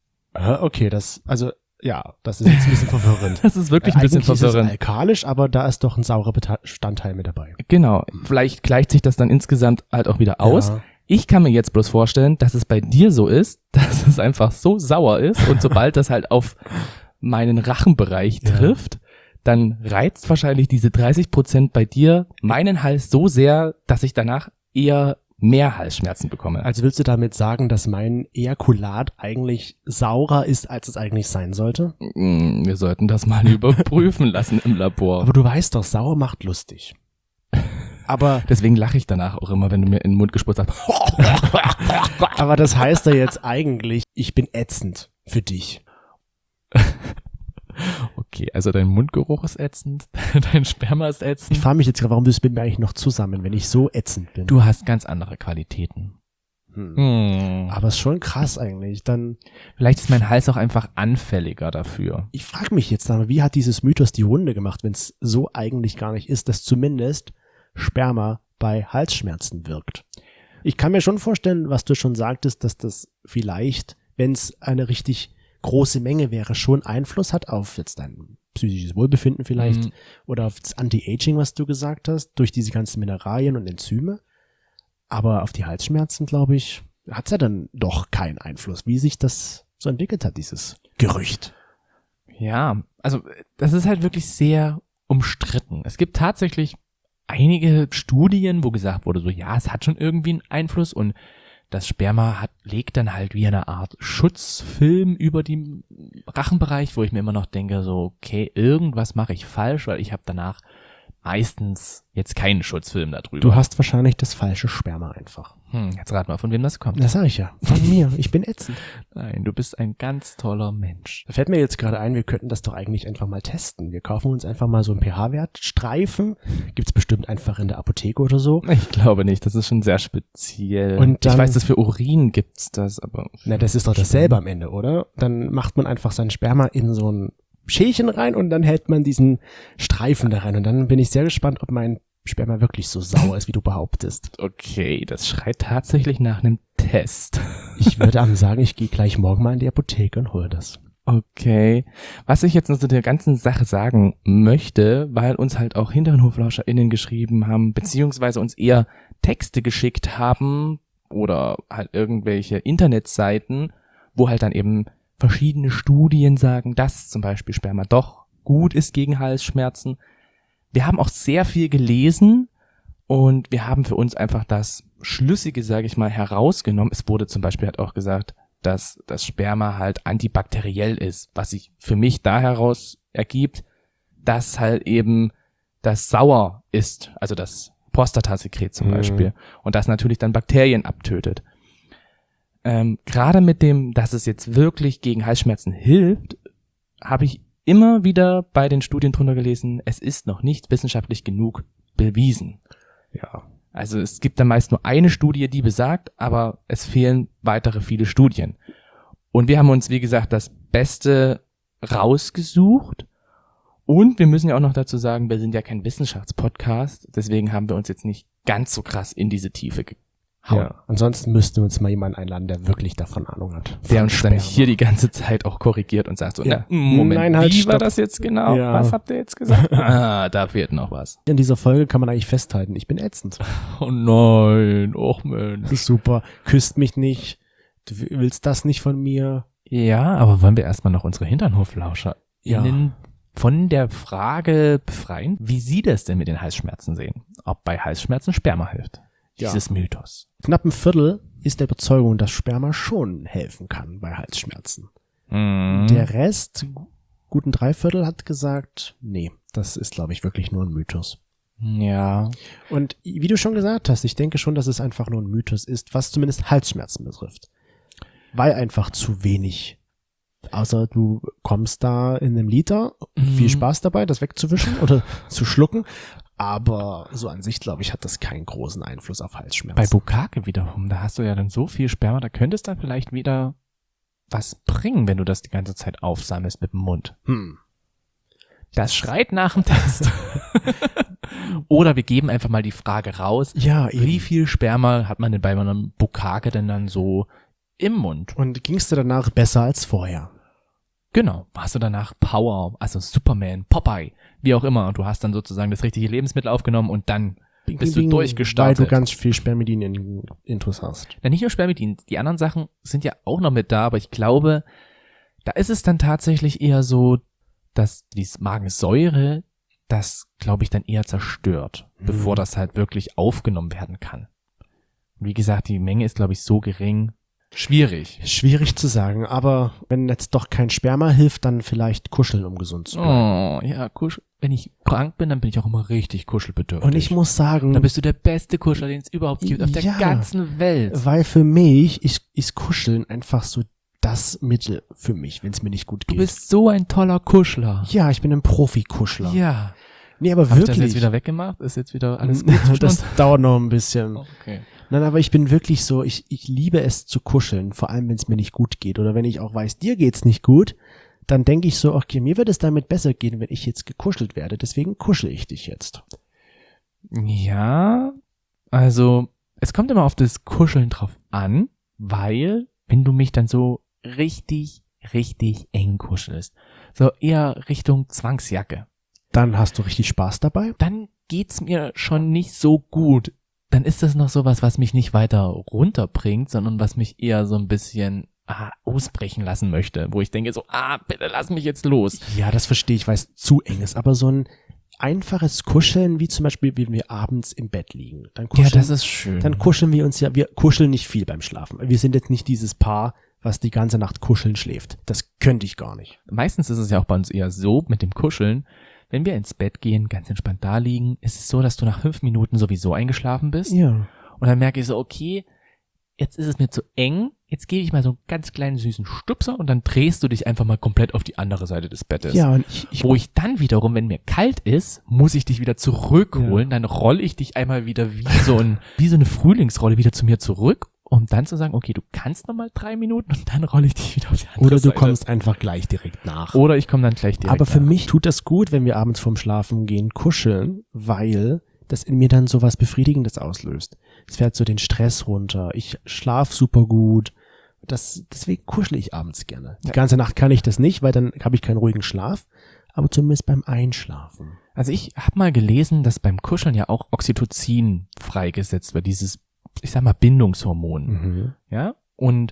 Äh, Okay, das, also, ja, das ist jetzt ein bisschen verwirrend. Das ist wirklich ein bisschen Eigentlich verwirrend. ist es alkalisch, aber da ist doch ein saurer Bestandteil mit dabei. Genau. Vielleicht gleicht sich das dann insgesamt halt auch wieder aus. Ja. Ich kann mir jetzt bloß vorstellen, dass es bei dir so ist, dass es einfach so sauer ist und sobald das halt auf meinen Rachenbereich Ja. trifft, dann reizt wahrscheinlich diese dreißig Prozent bei dir meinen Hals so sehr, dass ich danach eher mehr Halsschmerzen bekomme. Also willst du damit sagen, dass mein Ejakulat eigentlich saurer ist, als es eigentlich sein sollte? Mm, Wir sollten das mal überprüfen lassen im Labor. Aber du weißt doch, sauer macht lustig. Aber, Deswegen lache ich danach auch immer, wenn du mir in den Mund gespritzt hast. aber das heißt ja jetzt eigentlich, ich bin ätzend für dich. Okay, also dein Mundgeruch ist ätzend, dein Sperma ist Ich ätzend. frage mich jetzt gerade, warum bist du mit mir eigentlich noch zusammen, wenn ich so ätzend bin? Du hast ganz andere Qualitäten. Hm. Hm. Aber ist schon krass eigentlich. Dann, Vielleicht ist mein Hals auch einfach anfälliger dafür. ich frage mich jetzt aber, wie hat dieses Mythos die Runde gemacht, wenn es so eigentlich gar nicht ist, dass zumindest Sperma bei Halsschmerzen wirkt? Ich kann mir schon vorstellen, was du schon sagtest, dass das vielleicht, wenn es eine richtig große Menge wäre, schon Einfluss hat auf jetzt dein psychisches Wohlbefinden vielleicht Mhm. oder auf das Anti-Aging, was du gesagt hast, durch diese ganzen Mineralien und Enzyme. Aber auf die Halsschmerzen, glaube ich, hat es ja dann doch keinen Einfluss, wie sich das so entwickelt hat, dieses Gerücht. Ja, also das ist halt wirklich sehr umstritten. Es gibt tatsächlich einige Studien, wo gesagt wurde, so ja, es hat schon irgendwie einen Einfluss und das Sperma hat, legt dann halt wie eine Art Schutzfilm über den Rachenbereich, wo ich mir immer noch denke, so okay, irgendwas mache ich falsch, weil ich habe danach meistens jetzt keinen Schutzfilm darüber. Du hast wahrscheinlich das falsche Sperma einfach. Hm, jetzt rat mal, von wem das kommt. Das sage ich ja. Von mir. Ich bin ätzend. Nein, du bist ein ganz toller Mensch. Da fällt mir jetzt gerade ein, wir könnten das doch eigentlich einfach mal testen. Wir kaufen uns einfach mal so einen pH-Wert-Streifen. Gibt's bestimmt einfach in der Apotheke oder so. Ich glaube nicht, das ist schon sehr speziell. Und dann- ich weiß, dass für Urin gibt's das, aber Na, das ist doch dasselbe am Ende, oder? Dann macht man einfach sein Sperma in so ein Schälchen rein und dann hält man diesen Streifen da rein. Und dann bin ich sehr gespannt, ob mein Sperma wirklich so sauer ist, wie du behauptest. okay, das schreit tatsächlich nach einem Test. Ich würde am sagen, ich gehe gleich morgen mal in die Apotheke und hole das. Okay. Was ich jetzt noch zu der ganzen Sache sagen möchte, weil uns halt auch HinternhoflauscherInnen geschrieben haben, beziehungsweise uns eher Texte geschickt haben oder halt irgendwelche Internetseiten, wo halt dann eben verschiedene Studien sagen, dass zum Beispiel Sperma doch gut ist gegen Halsschmerzen. Wir haben auch sehr viel gelesen und wir haben für uns einfach das Schlüssige, sage ich mal, herausgenommen. Es wurde zum Beispiel halt auch gesagt, dass das Sperma halt antibakteriell ist, was sich für mich da heraus ergibt, dass halt eben das sauer ist, also das Prostatasekret zum Mhm. Beispiel, und das natürlich dann Bakterien abtötet. Ähm, gerade mit dem, dass es jetzt wirklich gegen Halsschmerzen hilft, habe ich immer wieder bei den Studien drunter gelesen, es ist noch nicht wissenschaftlich genug bewiesen. Ja. Also es gibt dann meist nur eine Studie, die besagt, aber es fehlen weitere viele Studien. Und wir haben uns, wie gesagt, das Beste rausgesucht. Und wir müssen ja auch noch dazu sagen, wir sind ja kein Wissenschaftspodcast, deswegen haben wir uns jetzt nicht ganz so krass in diese Tiefe gehauen. Ja. Ansonsten müssten wir uns mal jemanden einladen, der wirklich davon Ahnung hat. Der Von uns dann Sperma. hier die ganze Zeit auch korrigiert und sagt so, Ja. na, Moment, Nein, halt, wie war stopp. das jetzt genau? Ja. Was habt ihr jetzt gesagt? Ah, da fehlt noch was. In dieser Folge kann man eigentlich festhalten, ich bin ätzend. Oh nein, och Mensch. Das ist super. Küsst mich nicht. Du willst das nicht von mir. Ja, aber wollen wir erstmal noch unsere HinternhoflauscherInnen Ja. von der Frage befreien, wie sie das denn mit den Halsschmerzen sehen? Ob bei Halsschmerzen Sperma hilft? Ja. Dieses Mythos. Knapp ein Viertel ist der Überzeugung, dass Sperma schon helfen kann bei Halsschmerzen. Mhm. Der Rest, guten Dreiviertel, hat gesagt, nee, das ist, glaube ich, wirklich nur ein Mythos. Ja. Und wie du schon gesagt hast, ich denke schon, dass es einfach nur ein Mythos ist, was zumindest Halsschmerzen betrifft. Weil einfach zu wenig. Außer du kommst da in einem Liter, Mhm. viel Spaß dabei, das wegzuwischen oder zu schlucken. Aber so an sich, glaube ich, hat das keinen großen Einfluss auf Halsschmerzen. Bei Bukake wiederum, da hast du ja dann so viel Sperma, da könnte es dann vielleicht wieder was bringen, wenn du das die ganze Zeit aufsammelst mit dem Mund. hm. Das schreit nach dem Test. Oder wir geben einfach mal die Frage raus, Ja, wie eben. viel Sperma hat man denn bei einem Bukake denn dann so im Mund? Und gingst du danach besser als vorher? Genau, hast du danach Power, also Superman, Popeye, wie auch immer. Und du hast dann sozusagen das richtige Lebensmittel aufgenommen und dann Bing, bist bing, du bing, durchgestartet. Weil du ganz viel Spermidin in Intus hast. Ja, nicht nur Spermidin, die anderen Sachen sind ja auch noch mit da, aber ich glaube, da ist es dann tatsächlich eher so, dass die Magensäure das, glaube ich, dann eher zerstört, Mhm. bevor das halt wirklich aufgenommen werden kann. Wie gesagt, die Menge ist, glaube ich, so gering. Schwierig. Schwierig zu sagen, aber wenn jetzt doch kein Sperma hilft, dann vielleicht kuscheln, um gesund zu bleiben. Oh, ja, kusch. Wenn ich krank bin, dann bin ich auch immer richtig kuschelbedürftig. Und ich muss sagen, Da bist du der beste Kuschler, den es überhaupt gibt auf der Ja. ganzen Welt. weil für mich ist, ist Kuscheln einfach so das Mittel für mich, wenn es mir nicht gut Du geht. bist so ein toller Kuschler. Ja, ich bin ein Profikuschler. Ja. Nee, aber Habe ich wirklich. das jetzt wieder weggemacht? Ist jetzt wieder alles gut? zwischen das uns? dauert noch ein bisschen. Okay. Nein, aber ich bin wirklich so, ich, ich liebe es zu kuscheln, vor allem wenn es mir nicht gut geht. Oder wenn ich auch weiß, dir geht's nicht gut, dann denke ich so, okay, mir wird es damit besser gehen, wenn ich jetzt gekuschelt werde. Deswegen kuschel ich dich jetzt. Ja, also es kommt immer auf das Kuscheln drauf an, weil wenn du mich dann so richtig, richtig eng kuschelst, so eher Richtung Zwangsjacke, Dann hast du richtig Spaß dabei. dann geht's mir schon nicht so gut. Dann ist das noch sowas, was mich nicht weiter runterbringt, sondern was mich eher so ein bisschen ah, ausbrechen lassen möchte, wo ich denke so, ah, bitte lass mich jetzt los. Ja, das verstehe ich, weil es zu eng ist. Aber so ein einfaches Kuscheln, wie zum Beispiel, wenn wir abends im Bett liegen. Dann kuscheln, Ja, das ist schön. dann kuscheln wir uns ja, wir kuscheln nicht viel beim Schlafen. Wir sind jetzt nicht dieses Paar, was die ganze Nacht kuscheln schläft. Das könnte ich gar nicht. Meistens ist es ja auch bei uns eher so mit dem Kuscheln, wenn wir ins Bett gehen, ganz entspannt da liegen, ist es so, dass du nach fünf Minuten sowieso eingeschlafen bist. Ja. Und dann merke ich so, okay, jetzt ist es mir zu eng, jetzt gebe ich mal so einen ganz kleinen süßen Stupser und dann drehst du dich einfach mal komplett auf die andere Seite des Bettes. Ja, und ich, ich Wo ich dann wiederum, wenn mir kalt ist, muss ich dich wieder zurückholen, dann roll ich dich einmal wieder wie so ein, wie so eine Frühlingsrolle wieder zu mir zurück, um dann zu sagen, okay, du kannst noch mal drei Minuten und dann rolle ich dich wieder auf die andere oder du Seite. kommst einfach gleich direkt nach. Oder ich komme dann gleich direkt Aber für nach. mich tut das gut, wenn wir abends vorm Schlafen gehen kuscheln, weil das in mir dann so was Befriedigendes auslöst. Es fährt so den Stress runter. Ich schlaf super gut. das, deswegen kuschel ich abends gerne. Die ganze Nacht kann ich das nicht, weil dann habe ich keinen ruhigen Schlaf, aber zumindest beim Einschlafen. Also ich habe mal gelesen, dass beim Kuscheln ja auch Oxytocin freigesetzt wird, dieses, ich sag mal, Bindungshormon. Mhm. Ja, und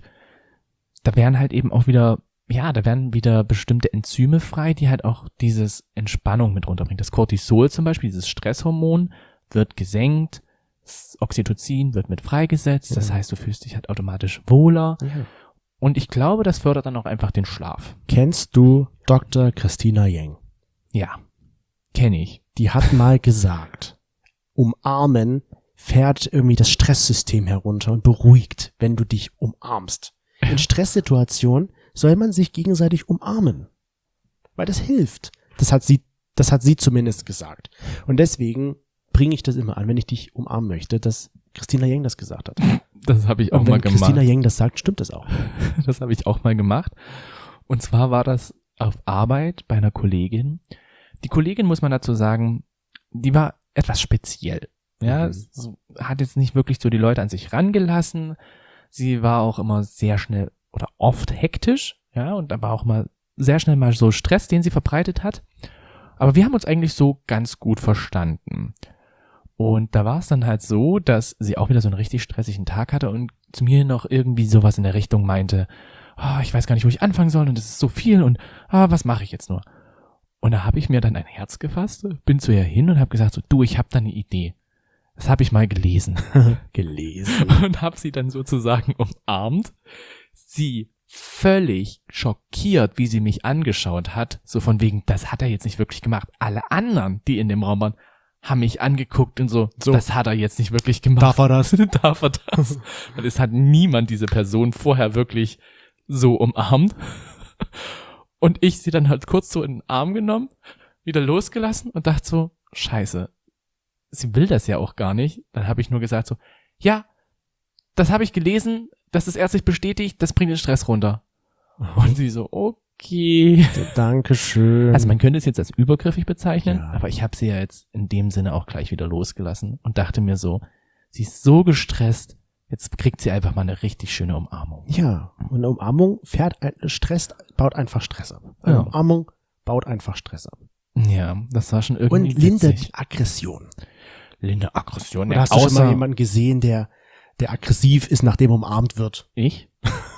da werden halt eben auch wieder, ja, da werden wieder bestimmte Enzyme frei, die halt auch dieses Entspannung mit runterbringen. Das Cortisol zum Beispiel, dieses Stresshormon, wird gesenkt, das Oxytocin wird mit freigesetzt, das Ja. heißt, du fühlst dich halt automatisch wohler. Ja. Und ich glaube, das fördert dann auch einfach den Schlaf. Kennst du Doktor Christina Yang? Ja, kenne ich. Die hat mal gesagt, umarmen fährt irgendwie das Stresssystem herunter und beruhigt, wenn du dich umarmst. In Stresssituationen soll man sich gegenseitig umarmen, weil das hilft. Das hat sie, das hat sie zumindest gesagt. Und deswegen bringe ich das immer an, wenn ich dich umarmen möchte, dass Christina Yang das gesagt hat. Das habe ich auch Und mal wenn gemacht. Christina Yang das sagt, stimmt das auch. Das habe ich auch mal gemacht. Und zwar war das auf Arbeit bei einer Kollegin. Die Kollegin, muss man dazu sagen, die war etwas speziell. Ja, Mhm. so, hat jetzt nicht wirklich so die Leute an sich rangelassen. Sie war auch immer sehr schnell oder oft hektisch. Ja, und da war auch mal sehr schnell mal so Stress, den sie verbreitet hat. Aber wir haben uns eigentlich so ganz gut verstanden. Und da war es dann halt so, dass sie auch wieder so einen richtig stressigen Tag hatte und zu mir noch irgendwie sowas in der Richtung meinte, oh, ich weiß gar nicht, wo ich anfangen soll und es ist so viel und ah, was mache ich jetzt nur? Und da habe ich mir dann ein Herz gefasst, bin zu ihr hin und habe gesagt, so, du, ich habe da eine Idee. Das habe ich mal gelesen. Gelesen. Und habe sie dann sozusagen umarmt. Sie völlig schockiert, wie sie mich angeschaut hat, so von wegen, das hat er jetzt nicht wirklich gemacht. Alle anderen, die in dem Raum waren, haben mich angeguckt und so, So. das hat er jetzt nicht wirklich gemacht. Darf er das? Darf er das? Und es hat niemand diese Person vorher wirklich so umarmt. Und ich sie dann halt kurz so in den Arm genommen, wieder losgelassen und dachte so, scheiße, sie will das ja auch gar nicht. Dann habe ich nur gesagt so, ja, das habe ich gelesen, das ist ärztlich bestätigt, das bringt den Stress runter. Und sie so, okay. Dankeschön. Also man könnte es jetzt als übergriffig bezeichnen, Ja. aber ich habe sie ja jetzt in dem Sinne auch gleich wieder losgelassen und dachte mir so, sie ist so gestresst, jetzt kriegt sie einfach mal eine richtig schöne Umarmung. Ja, und eine Umarmung fährt, ein- Stress, baut einfach Stress ab. Eine Ja. Umarmung baut einfach Stress ab. Ja, das war schon irgendwie Und lindert witzig. Aggression. Linde Aggression. Oder Ja, hast du schon mal außer jemanden gesehen, der, der aggressiv ist, nachdem umarmt wird? ich?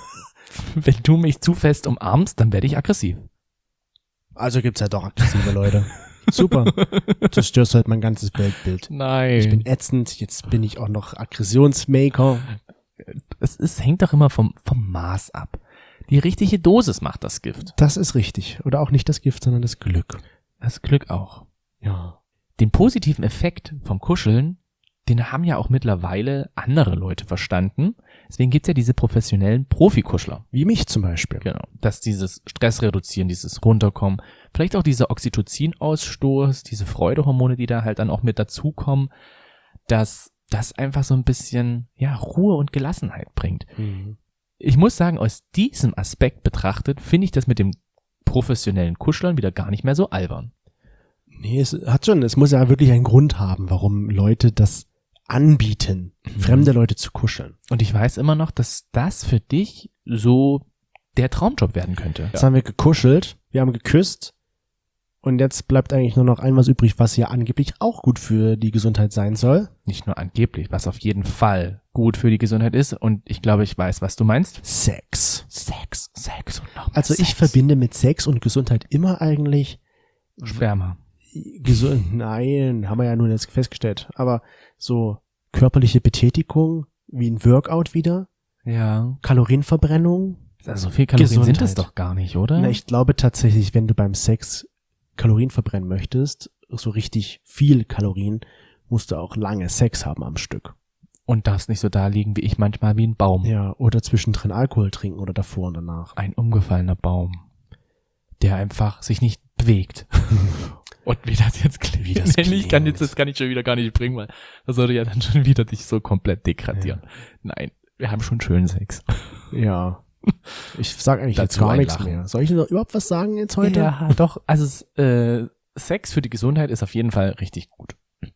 Wenn du mich zu fest umarmst, dann werde ich aggressiv. Also gibt's ja doch aggressive Leute. Super. Du zerstörst halt mein ganzes Weltbild. Nein. Ich bin ätzend, jetzt bin ich auch noch Aggressionsmaker. es ist, hängt doch immer vom, vom Maß ab. Die richtige Dosis macht das Gift. Das ist richtig. Oder auch nicht das Gift, sondern das Glück. Das Glück auch. Ja. Den positiven Effekt vom Kuscheln, den haben ja auch mittlerweile andere Leute verstanden. Deswegen gibt's ja diese professionellen Profikuschler. Wie mich zum Beispiel. Genau. Dass dieses Stress reduzieren, dieses Runterkommen, vielleicht auch dieser Oxytocin-Ausstoß, diese Freudehormone, die da halt dann auch mit dazukommen, dass das einfach so ein bisschen, ja, Ruhe und Gelassenheit bringt. Mhm. Ich muss sagen, aus diesem Aspekt betrachtet, finde ich das mit dem professionellen Kuscheln wieder gar nicht mehr so albern. Nee, es hat schon, es muss ja wirklich einen Grund haben, warum Leute das anbieten, Mhm. fremde Leute zu kuscheln. Und ich weiß immer noch, dass das für dich so der Traumjob werden könnte. Jetzt haben wir gekuschelt, wir haben geküsst und jetzt bleibt eigentlich nur noch ein was übrig, was ja angeblich auch gut für die Gesundheit sein soll. Nicht nur angeblich, was auf jeden Fall gut für die Gesundheit ist. Und ich glaube, ich weiß, was du meinst. Sex. Sex, Sex und noch Also ich verbinde mit Sex und Gesundheit immer eigentlich Sperma. gesund. Nein, haben wir ja nun jetzt festgestellt. Aber so körperliche Betätigung, wie ein Workout wieder, Ja. Kalorienverbrennung. Also so viel Kalorien sind es Gesundheit. doch gar nicht, oder? Na, ich glaube tatsächlich, wenn du beim Sex Kalorien verbrennen möchtest, so richtig viel Kalorien, musst du auch lange Sex haben am Stück. Und darfst nicht so da liegen wie ich manchmal wie ein Baum. Ja, oder zwischendrin Alkohol trinken oder davor und danach. Ein umgefallener Baum, der einfach sich nicht bewegt. Und wie das jetzt klingt, Wie das ich kann klingt. jetzt, das kann ich schon wieder gar nicht bringen, weil das sollte ja dann schon wieder dich so komplett degradieren. Nein, wir haben schon schönen Sex. Ja. Ich sag eigentlich jetzt Dazu gar ein nichts Lachen. mehr. Soll ich noch überhaupt was sagen jetzt heute? Ja, doch. Also es, äh, Sex für die Gesundheit ist auf jeden Fall richtig gut.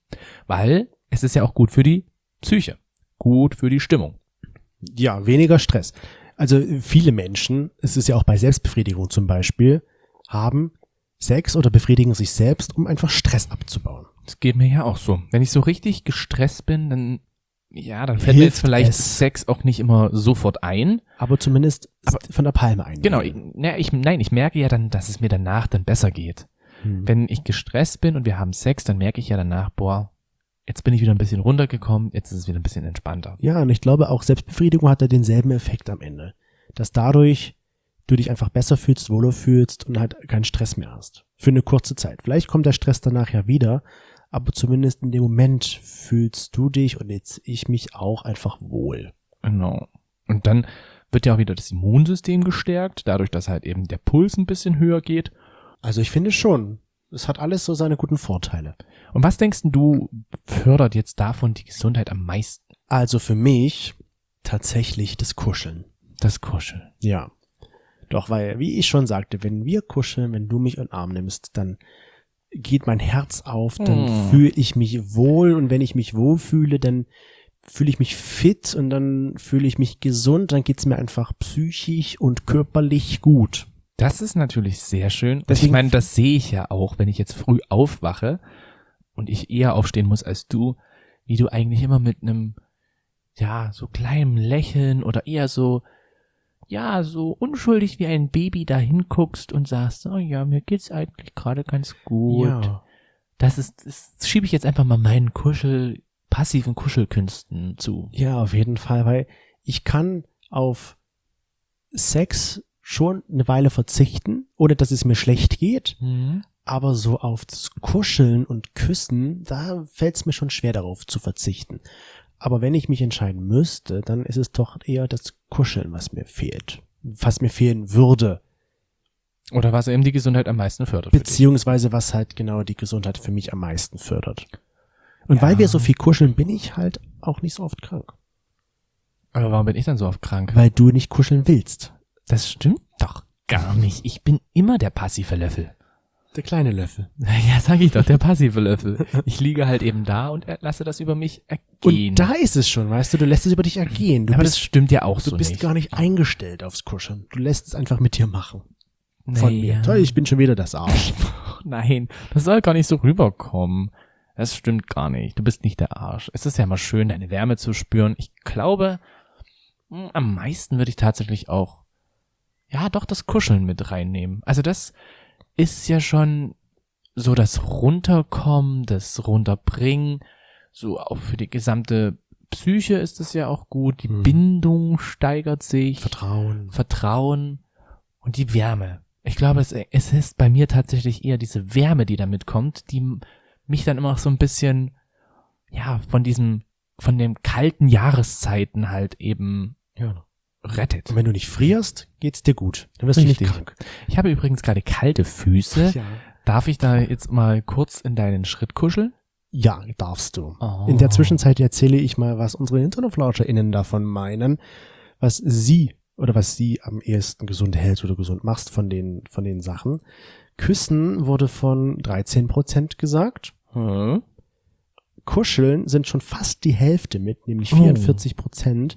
Weil es ist ja auch gut für die Psyche. Gut für die Stimmung. Ja, weniger Stress. Also viele Menschen, es ist ja auch bei Selbstbefriedigung zum Beispiel, haben Sex oder befriedigen sich selbst, um einfach Stress abzubauen. Das geht mir ja auch so. Wenn ich so richtig gestresst bin, dann, ja, dann fällt mir jetzt vielleicht es. Sex auch nicht immer sofort ein. Aber zumindest Aber- von der Palme ein. Genau, ich, na, ich, nein, ich merke ja dann, dass es mir danach dann besser geht. Hm. Wenn ich gestresst bin und wir haben Sex, dann merke ich ja danach, boah, jetzt bin ich wieder ein bisschen runtergekommen, jetzt ist es wieder ein bisschen entspannter. Ja, und ich glaube auch Selbstbefriedigung hat ja denselben Effekt am Ende. Dass dadurch du dich einfach besser fühlst, wohler fühlst und halt keinen Stress mehr hast. Für eine kurze Zeit. Vielleicht kommt der Stress danach ja wieder, aber zumindest in dem Moment fühlst du dich und jetzt ich mich auch einfach wohl. Genau. Und dann wird ja auch wieder das Immunsystem gestärkt, dadurch, dass halt eben der Puls ein bisschen höher geht. Also ich finde schon, es hat alles so seine guten Vorteile. Und was denkst du, fördert jetzt davon die Gesundheit am meisten? Also für mich tatsächlich das Kuscheln. Das Kuscheln. Ja. Doch, weil, wie ich schon sagte, wenn wir kuscheln, wenn du mich in den Arm nimmst, dann geht mein Herz auf, dann Mm. fühle ich mich wohl und wenn ich mich wohl fühle, dann fühle ich mich fit und dann fühle ich mich gesund, dann geht's mir einfach psychisch und körperlich gut. Das ist natürlich sehr schön. Deswegen- ich meine, das sehe ich ja auch, wenn ich jetzt früh aufwache und ich eher aufstehen muss als du, wie du eigentlich immer mit einem, ja, so kleinem Lächeln oder eher so, ja, so unschuldig wie ein Baby da hinguckst und sagst, oh ja, mir geht's eigentlich gerade ganz gut. Ja. Das ist, das schiebe ich jetzt einfach mal meinen Kuschel, passiven Kuschelkünsten zu. Ja, auf jeden Fall, weil ich kann auf Sex schon eine Weile verzichten, ohne dass es mir schlecht geht. Mhm. Aber so auf das Kuscheln und Küssen, da fällt es mir schon schwer darauf zu verzichten. Aber wenn ich mich entscheiden müsste, dann ist es doch eher das Kuscheln, was mir fehlt. Was mir fehlen würde. Oder was eben die Gesundheit am meisten fördert. für dich. Beziehungsweise was halt genau die Gesundheit für mich am meisten fördert. Und Ja. weil wir so viel kuscheln, bin ich halt auch nicht so oft krank. Aber warum bin ich dann so oft krank? Weil du nicht kuscheln willst. Das stimmt doch gar nicht. Ich bin immer der passive Löffel. Der kleine Löffel. Ja, sag ich doch, der passive Löffel. Ich liege halt eben da und lasse das über mich ergehen. Und da ist es schon, weißt du, du lässt es über dich ergehen. Du Aber bist, das stimmt ja auch du so bist nicht. gar nicht eingestellt aufs Kuscheln. Du lässt es einfach mit dir machen. Von Naja. mir. Toll, ich bin schon wieder das Arsch. Nein, das soll gar nicht so rüberkommen. Das stimmt gar nicht. Du bist nicht der Arsch. Es ist ja mal schön, deine Wärme zu spüren. Ich glaube, mh, am meisten würde ich tatsächlich auch, ja, doch das Kuscheln mit reinnehmen. Also das ist ja schon so das Runterkommen, das Runterbringen, so auch für die gesamte Psyche ist es ja auch gut. Die Mhm. Bindung steigert sich. Vertrauen. Vertrauen und die Wärme. Ich glaube, es, es ist bei mir tatsächlich eher diese Wärme, die damit kommt, die m- mich dann immer so ein bisschen, ja, von diesem, von den kalten Jahreszeiten halt eben Ja. rettet. Und wenn du nicht frierst, geht's dir gut. Dann wirst Richtig. du nicht krank. Ich habe übrigens gerade kalte Füße. Ja. Darf ich da jetzt mal kurz in deinen Schritt kuscheln? Ja, darfst du. Oh. In der Zwischenzeit erzähle ich mal, was unsere HinternoflauscherInnen davon meinen, was sie oder was sie am ehesten gesund hältst oder gesund machst von den, von den Sachen. Küssen wurde von dreizehn Prozent gesagt. Hm? Kuscheln sind schon fast die Hälfte mit, nämlich Oh. vierundvierzig Prozent.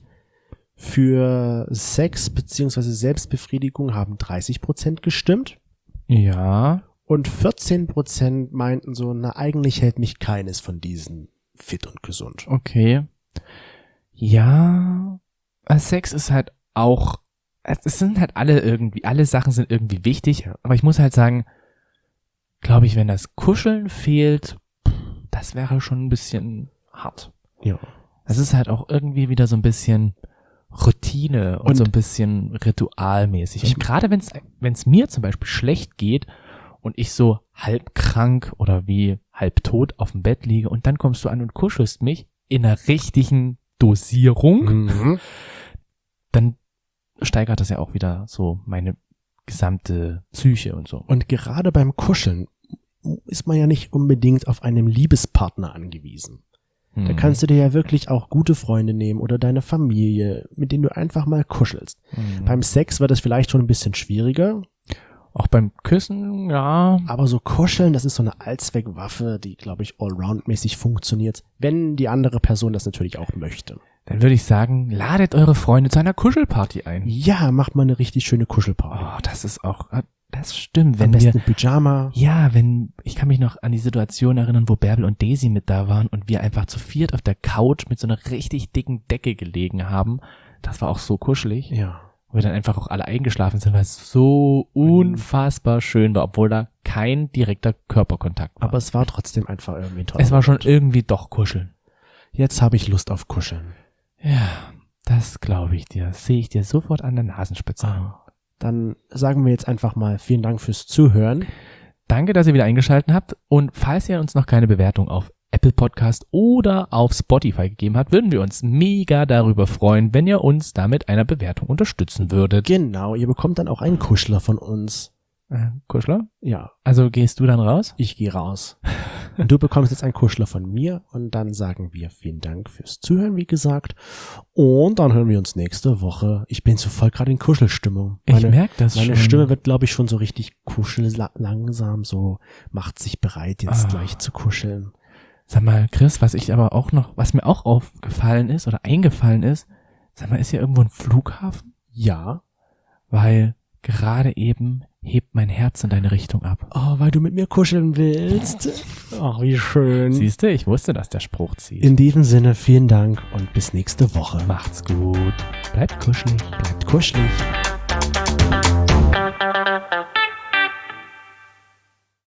Für Sex beziehungsweise Selbstbefriedigung haben dreißig Prozent gestimmt. Ja. Und vierzehn Prozent meinten so, na eigentlich hält mich keines von diesen fit und gesund. Okay. Ja. äh, Sex ist halt auch, es es sind halt alle irgendwie, alle Sachen sind irgendwie wichtig, aber ich muss halt sagen, glaube ich, wenn das Kuscheln fehlt, das wäre schon ein bisschen hart. Ja. Es ist halt auch irgendwie wieder so ein bisschen Routine und, Und- so ein bisschen ritualmäßig. Und gerade wenn es wenn es mir zum Beispiel schlecht geht und ich so halb krank oder wie halb tot auf dem Bett liege und dann kommst du an und kuschelst mich in einer richtigen Dosierung, Mhm. dann steigert das ja auch wieder so meine gesamte Psyche und so. Und gerade beim Kuscheln ist man ja nicht unbedingt auf einen Liebespartner angewiesen. Da Hm. kannst du dir ja wirklich auch gute Freunde nehmen oder deine Familie, mit denen du einfach mal kuschelst. Hm. Beim Sex wird das vielleicht schon ein bisschen schwieriger, Auch beim Küssen, ja. aber so kuscheln, das ist so eine Allzweckwaffe, die, glaube ich, allround-mäßig funktioniert, wenn die andere Person das natürlich auch möchte. Dann würde ich sagen, ladet eure Freunde zu einer Kuschelparty ein. Ja, macht mal eine richtig schöne Kuschelparty. Oh, das ist auch, das stimmt. Am Wenn besten wir, Pyjama. ja, wenn, ich kann mich noch an die Situation erinnern, wo Bärbel und Daisy mit da waren und wir einfach zu viert auf der Couch mit so einer richtig dicken Decke gelegen haben. Das war auch so kuschelig. Ja. Wo wir dann einfach auch alle eingeschlafen sind, weil es so unfassbar schön war, obwohl da kein direkter Körperkontakt war. Aber es war trotzdem einfach irgendwie toll. Es war schon irgendwie doch kuscheln. Jetzt habe ich Lust auf Kuscheln. Ja, das glaube ich dir. Das sehe ich dir sofort an der Nasenspitze an. Dann sagen wir jetzt einfach mal vielen Dank fürs Zuhören. Danke, dass ihr wieder eingeschaltet habt. Und falls ihr uns noch keine Bewertung auf Apple Podcast oder auf Spotify gegeben habt, würden wir uns mega darüber freuen, wenn ihr uns da mit einer Bewertung unterstützen würdet. Genau, ihr bekommt dann auch einen Kuschler von uns. Äh, Kuschler? Ja. Also gehst du dann raus? Ich gehe raus. Und du bekommst jetzt einen Kuschler von mir und dann sagen wir vielen Dank fürs Zuhören, wie gesagt. Und dann hören wir uns nächste Woche. Ich bin so voll gerade in Kuschelstimmung. Ich merke das meine schon. Meine Stimme wird, glaube ich, schon so richtig kuschel langsam, so macht sich bereit, jetzt Ah. gleich zu kuscheln. Sag mal, Chris, was ich aber auch noch, was mir auch aufgefallen ist oder eingefallen ist, sag mal, ist hier irgendwo ein Flughafen? Ja. Weil gerade eben hebt mein Herz in deine Richtung ab. Oh, weil du mit mir kuscheln willst. Ach, wie schön. Siehst du, ich wusste, dass der Spruch zieht. In diesem Sinne, vielen Dank und bis nächste Woche. Macht's gut. Bleibt kuschelig. Bleibt kuschelig.